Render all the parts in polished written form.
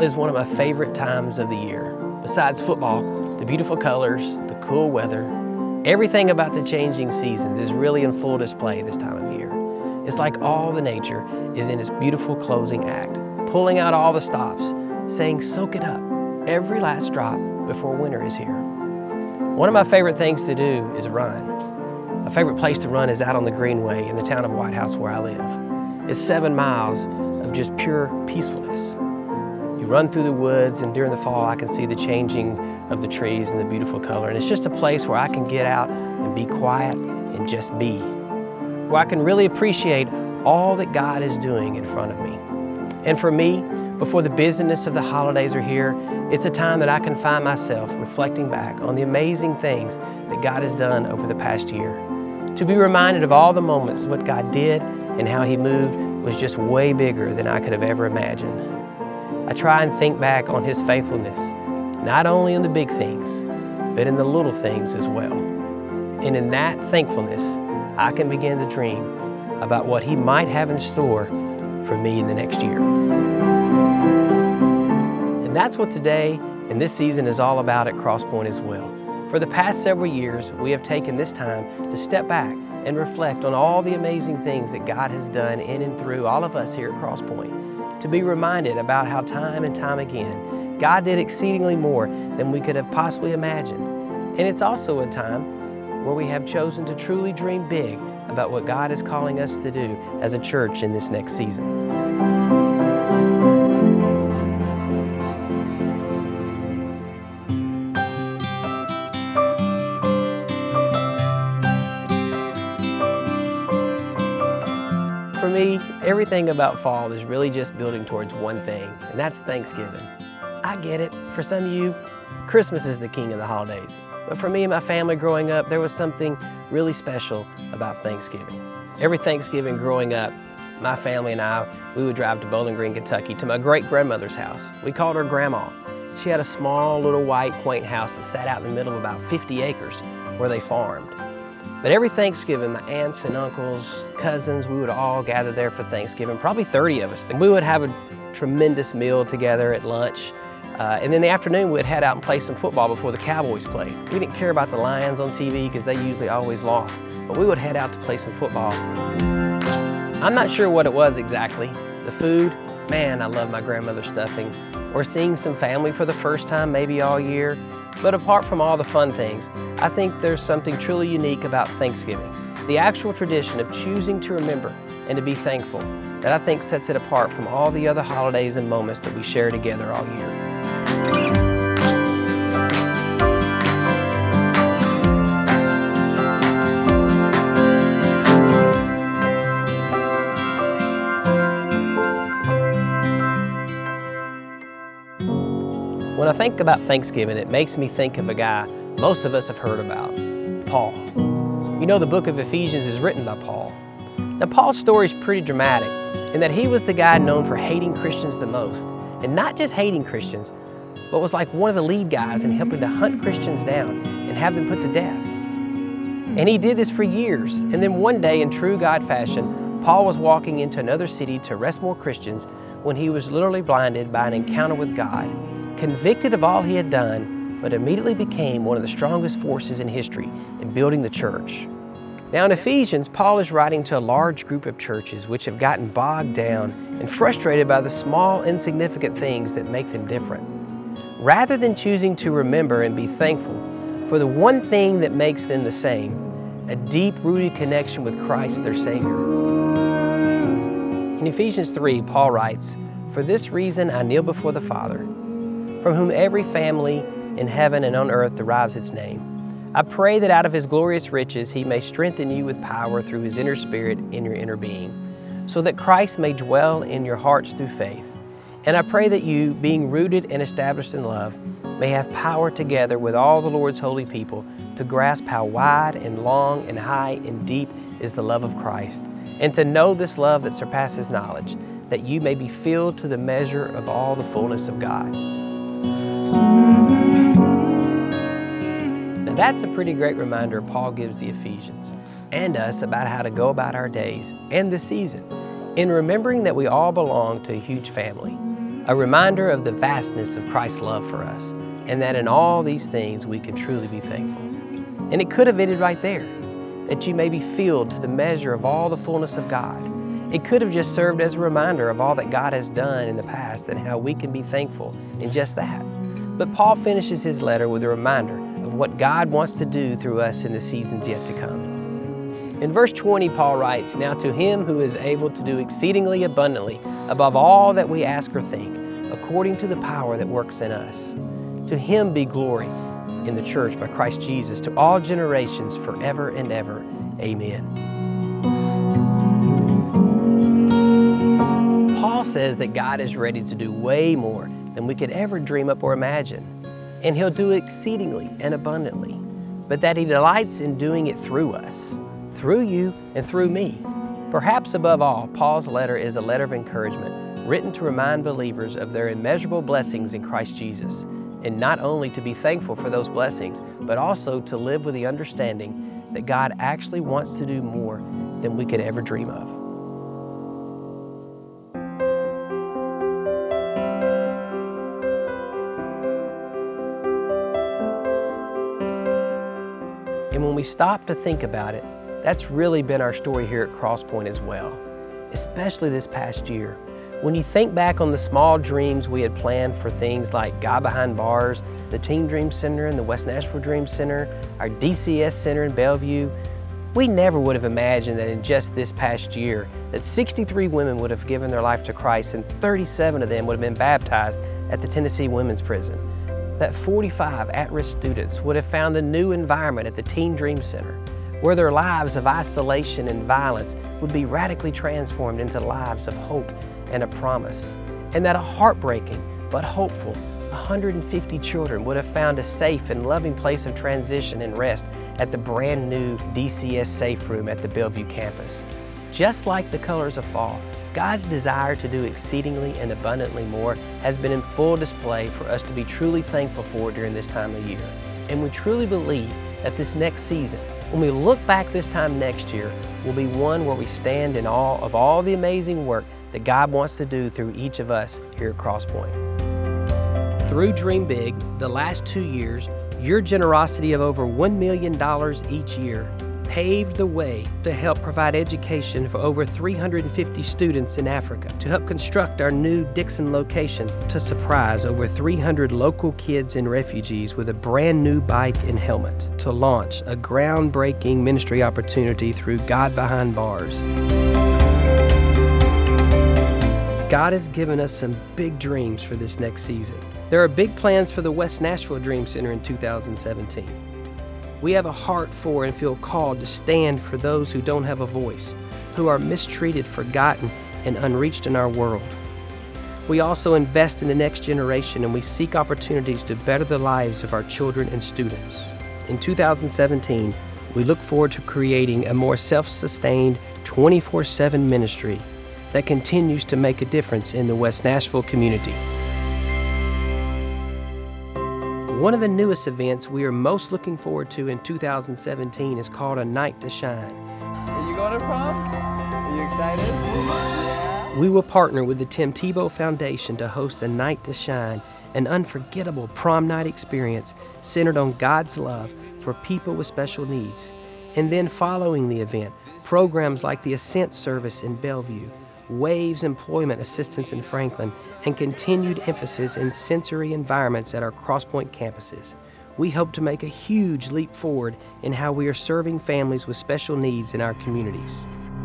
is one of my favorite times of the year. Besides football, the beautiful colors, the cool weather, everything about the changing seasons is really in full display this time of year. It's like all the nature is in its beautiful closing act, pulling out all the stops, saying, soak it up, every last drop before winter is here. One of my favorite things to do is run. My favorite place to run is out on the Greenway in the town of White House where I live. It's 7 miles of just pure peacefulness. You run through the woods, and during the fall I can see the changing of the trees and the beautiful color. And it's just a place where I can get out and be quiet and just be, where I can really appreciate all that God is doing in front of me. And for me, before the busyness of the holidays are here, it's a time that I can find myself reflecting back on the amazing things that God has done over the past year. To be reminded of all the moments, what God did and how He moved was just way bigger than I could have ever imagined. I try and think back on His faithfulness, not only in the big things, but in the little things as well. And in that thankfulness, I can begin to dream about what He might have in store for me in the next year. And that's what today and this season is all about at Crosspoint as well. For the past several years, we have taken this time to step back and reflect on all the amazing things that God has done in and through all of us here at Crosspoint, to be reminded about how time and time again, God did exceedingly more than we could have possibly imagined. And it's also a time where we have chosen to truly dream big about what God is calling us to do as a church in this next season. For me, everything about fall is really just building towards one thing, and that's Thanksgiving. I get it. For some of you, Christmas is the king of the holidays. But for me and my family growing up, there was something really special about Thanksgiving. Every Thanksgiving growing up, my family and I, we would drive to Bowling Green, Kentucky to my great-grandmother's house. We called her Grandma. She had a small little white quaint house that sat out in the middle of about 50 acres where they farmed. But every Thanksgiving, my aunts and uncles, cousins, we would all gather there for Thanksgiving, probably 30 of us. We would have a tremendous meal together at lunch. And then in the afternoon, we'd head out and play some football before the Cowboys played. We didn't care about the Lions on TV because they usually always lost, but we would head out to play some football. I'm not sure what it was exactly. The food, man, I love my grandmother's stuffing. Or seeing some family for the first time maybe all year. But apart from all the fun things, I think there's something truly unique about Thanksgiving. The actual tradition of choosing to remember and to be thankful that I think sets it apart from all the other holidays and moments that we share together all year. When I think about Thanksgiving, it makes me think of a guy most of us have heard about, Paul. You know, the book of Ephesians is written by Paul. Now, Paul's story is pretty dramatic in that he was the guy known for hating Christians the most. And not just hating Christians, but was like one of the lead guys in helping to hunt Christians down and have them put to death. And he did this for years. And then one day, in true God fashion, Paul was walking into another city to arrest more Christians when he was literally blinded by an encounter with God, convicted of all he had done, but immediately became one of the strongest forces in history in building the church. Now in Ephesians, Paul is writing to a large group of churches which have gotten bogged down and frustrated by the small, insignificant things that make them different. Rather than choosing to remember and be thankful for the one thing that makes them the same, a deep-rooted connection with Christ, their Savior. In Ephesians 3, Paul writes, "For this reason I kneel before the Father, from whom every family in heaven and on earth derives its name. I pray that out of His glorious riches He may strengthen you with power through His inner Spirit in your inner being, so that Christ may dwell in your hearts through faith. And I pray that you, being rooted and established in love, may have power together with all the Lord's holy people to grasp how wide and long and high and deep is the love of Christ, and to know this love that surpasses knowledge, that you may be filled to the measure of all the fullness of God." Now that's a pretty great reminder Paul gives the Ephesians and us about how to go about our days and the season in remembering that we all belong to a huge family. a reminder of the vastness of Christ's love for us, and that in all these things we can truly be thankful. And it could have ended right there, that you may be filled to the measure of all the fullness of God. It could have just served as a reminder of all that God has done in the past and how we can be thankful in just that. But Paul finishes his letter with a reminder of what God wants to do through us in the seasons yet to come. In verse 20, Paul writes, "Now to him who is able to do exceedingly abundantly above all that we ask or think, according to the power that works in us. To him be glory in the church by Christ Jesus to all generations forever and ever. Amen." Paul says that God is ready to do way more than we could ever dream up or imagine, and He'll do exceedingly and abundantly, but that He delights in doing it through us, through you and through me. Perhaps above all, Paul's letter is a letter of encouragement written to remind believers of their immeasurable blessings in Christ Jesus, and not only to be thankful for those blessings, but also to live with the understanding that God actually wants to do more than we could ever dream of. And when we stop to think about it, that's really been our story here at Crosspoint as well, especially this past year. When you think back on the small dreams we had planned for things like God Behind Bars, the Teen Dream Center and the West Nashville Dream Center, our DCS Center in Bellevue, we never would have imagined that in just this past year that 63 women would have given their life to Christ and 37 of them would have been baptized at the Tennessee Women's Prison. That 45 at-risk students would have found a new environment at the Teen Dream Center, where their lives of isolation and violence would be radically transformed into lives of hope and a promise. And that a heartbreaking but hopeful 150 children would have found a safe and loving place of transition and rest at the brand new DCS Safe Room at the Bellevue campus. Just like the colors of fall, God's desire to do exceedingly and abundantly more has been in full display for us to be truly thankful for during this time of year. And we truly believe that this next season, when we look back this time next year, will be one where we stand in awe of all the amazing work that God wants to do through each of us here at Crosspoint. Through Dream Big, the last 2 years, your generosity of over $1 million each year paved the way to help provide education for over 350 students in Africa, to help construct our new Dixon location, to surprise over 300 local kids and refugees with a brand new bike and helmet, to launch a groundbreaking ministry opportunity through God Behind Bars. God has given us some big dreams for this next season. There are big plans for the West Nashville Dream Center in 2017. We have a heart for and feel called to stand for those who don't have a voice, who are mistreated, forgotten, and unreached in our world. We also invest in the next generation, and we seek opportunities to better the lives of our children and students. In 2017, we look forward to creating a more self-sustained 24/7 ministry that continues to make a difference in the West Nashville community. One of the newest events we are most looking forward to in 2017 is called A Night to Shine. Are you going to prom? Are you excited? Yeah. We will partner with the Tim Tebow Foundation to host A Night to Shine, an unforgettable prom night experience centered on God's love for people with special needs. And then following the event, programs like the Ascent Service in Bellevue, Waves Employment Assistance in Franklin, and continued emphasis in sensory environments at our Crosspoint campuses. We hope to make a huge leap forward in how we are serving families with special needs in our communities.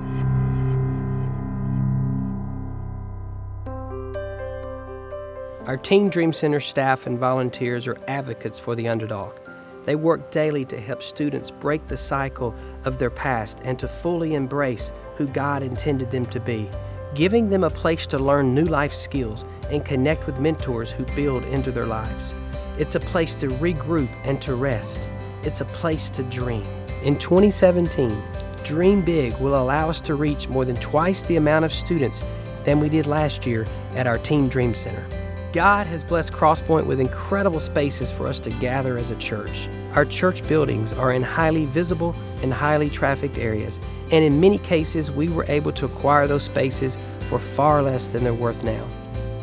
Our Teen Dream Center staff and volunteers are advocates for the underdog. They work daily to help students break the cycle of their past and to fully embrace who God intended them to be, giving them a place to learn new life skills and connect with mentors who build into their lives. It's a place to regroup and to rest. It's a place to dream. In 2017, Dream Big will allow us to reach more than twice the amount of students than we did last year at our Teen Dream Center. God has blessed Crosspoint with incredible spaces for us to gather as a church. Our church buildings are in highly visible and highly trafficked areas, and in many cases we were able to acquire those spaces for far less than they're worth now.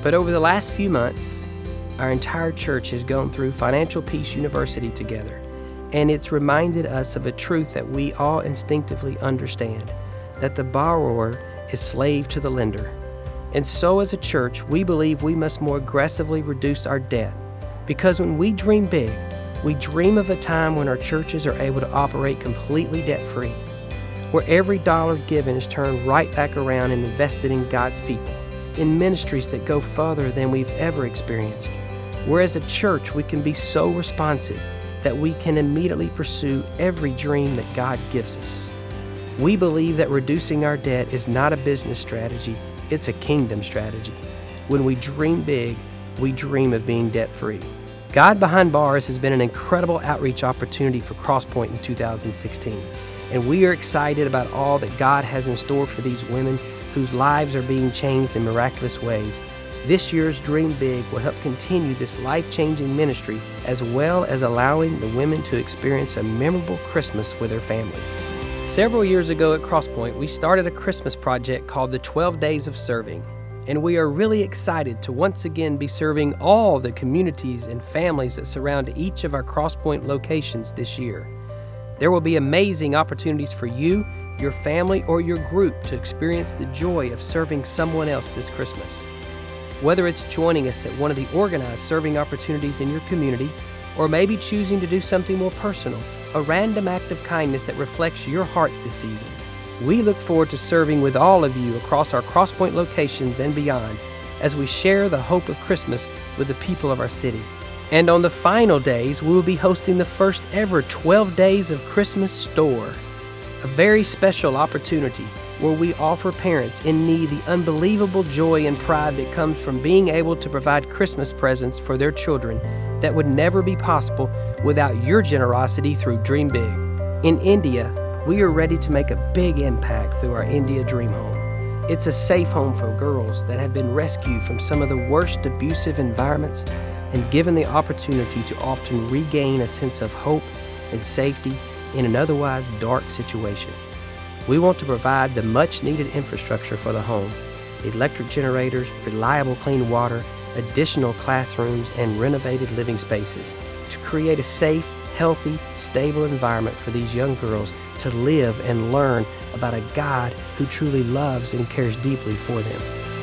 But over the last few months, our entire church has gone through Financial Peace University together, and it's reminded us of a truth that we all instinctively understand, that the borrower is slave to the lender. And so as a church, we believe we must more aggressively reduce our debt, because when we dream big, we dream of a time when our churches are able to operate completely debt-free, where every dollar given is turned right back around and invested in God's people, in ministries that go further than we've ever experienced. Where as a church, we can be so responsive that we can immediately pursue every dream that God gives us. We believe that reducing our debt is not a business strategy, it's a kingdom strategy. When we dream big, we dream of being debt-free. God Behind Bars has been an incredible outreach opportunity for Crosspoint in 2016, and we are excited about all that God has in store for these women whose lives are being changed in miraculous ways. This year's Dream Big will help continue this life-changing ministry, as well as allowing the women to experience a memorable Christmas with their families. Several years ago at Crosspoint, we started a Christmas project called the 12 Days of Serving, and we are really excited to once again be serving all the communities and families that surround each of our Crosspoint locations this year. There will be amazing opportunities for you, your family, or your group to experience the joy of serving someone else this Christmas. Whether it's joining us at one of the organized serving opportunities in your community, or maybe choosing to do something more personal, a random act of kindness that reflects your heart this season. We look forward to serving with all of you across our Crosspoint locations and beyond as we share the hope of Christmas with the people of our city. And on the final days, we will be hosting the first ever 12 Days of Christmas Store, a very special opportunity where we offer parents in need the unbelievable joy and pride that comes from being able to provide Christmas presents for their children that would never be possible without your generosity through Dream Big. In India, we are ready to make a big impact through our India Dream Home. It's a safe home for girls that have been rescued from some of the worst abusive environments and given the opportunity to often regain a sense of hope and safety in an otherwise dark situation. We want to provide the much-needed infrastructure for the home: electric generators, reliable clean water, additional classrooms, and renovated living spaces to create a safe, healthy, stable environment for these young girls to live and learn about a God who truly loves and cares deeply for them.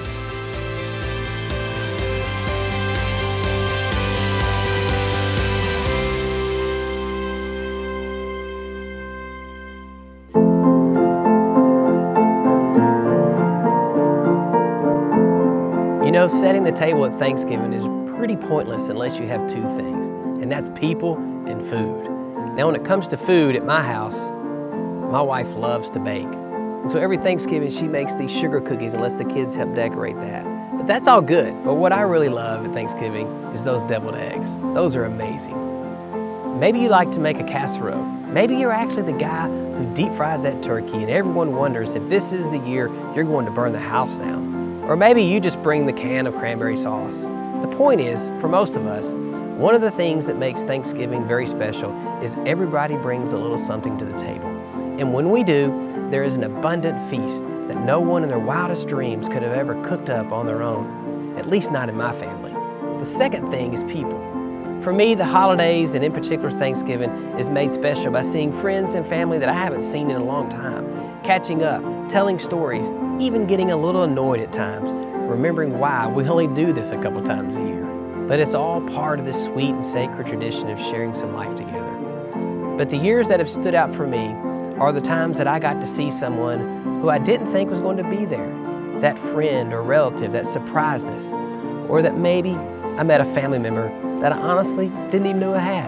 You know, setting the table at Thanksgiving is pretty pointless unless you have two things, and that's people and food. Now, when it comes to food at my house, my wife loves to bake. And so every Thanksgiving, she makes these sugar cookies and lets the kids help decorate that. But that's all good. But what I really love at Thanksgiving is those deviled eggs. Those are amazing. Maybe you like to make a casserole. Maybe you're actually the guy who deep fries that turkey and everyone wonders if this is the year you're going to burn the house down. Or maybe you just bring the can of cranberry sauce. The point is, for most of us, one of the things that makes Thanksgiving very special is everybody brings a little something to the table. And when we do, there is an abundant feast that no one in their wildest dreams could have ever cooked up on their own, at least not in my family. The second thing is people. For me, the holidays, and in particular Thanksgiving, is made special by seeing friends and family that I haven't seen in a long time, catching up, telling stories, even getting a little annoyed at times, remembering why we only do this a couple times a year. But it's all part of this sweet and sacred tradition of sharing some life together. But the years that have stood out for me are the times that I got to see someone who I didn't think was going to be there, that friend or relative that surprised us, or that maybe I met a family member that I honestly didn't even know I had.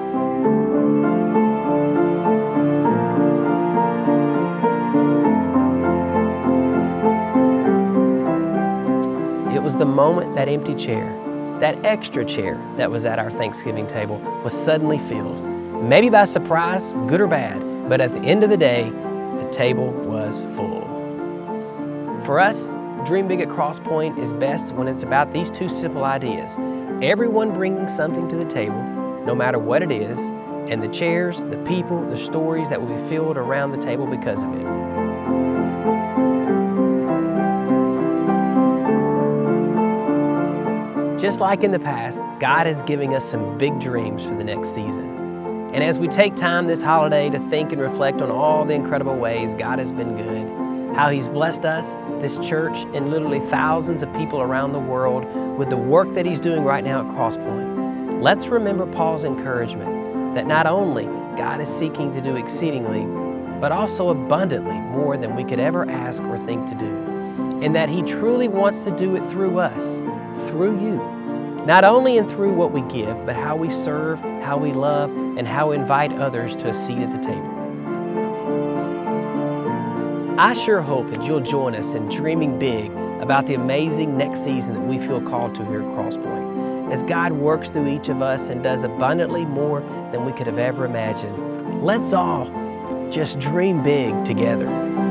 It was the moment that empty chair, that extra chair that was at our Thanksgiving table, was suddenly filled. Maybe by surprise, good or bad, but at the end of the day, the table was full. For us, Dream Big at Crosspoint is best when it's about these two simple ideas. Everyone bringing something to the table, no matter what it is, and the chairs, the people, the stories that will be filled around the table because of it. just like in the past, God is giving us some big dreams for the next season. And as we take time this holiday to think and reflect on all the incredible ways God has been good, how He's blessed us, this church, and literally thousands of people around the world with the work that He's doing right now at Crosspoint, let's remember Paul's encouragement that not only God is seeking to do exceedingly, but also abundantly more than we could ever ask or think to do, and that He truly wants to do it through us, through you. Not only and through what we give, but how we serve, how we love, and how we invite others to a seat at the table. I sure hope that you'll join us in dreaming big about the amazing next season that we feel called to here at Crosspoint, as God works through each of us and does abundantly more than we could have ever imagined. Let's all just dream big together.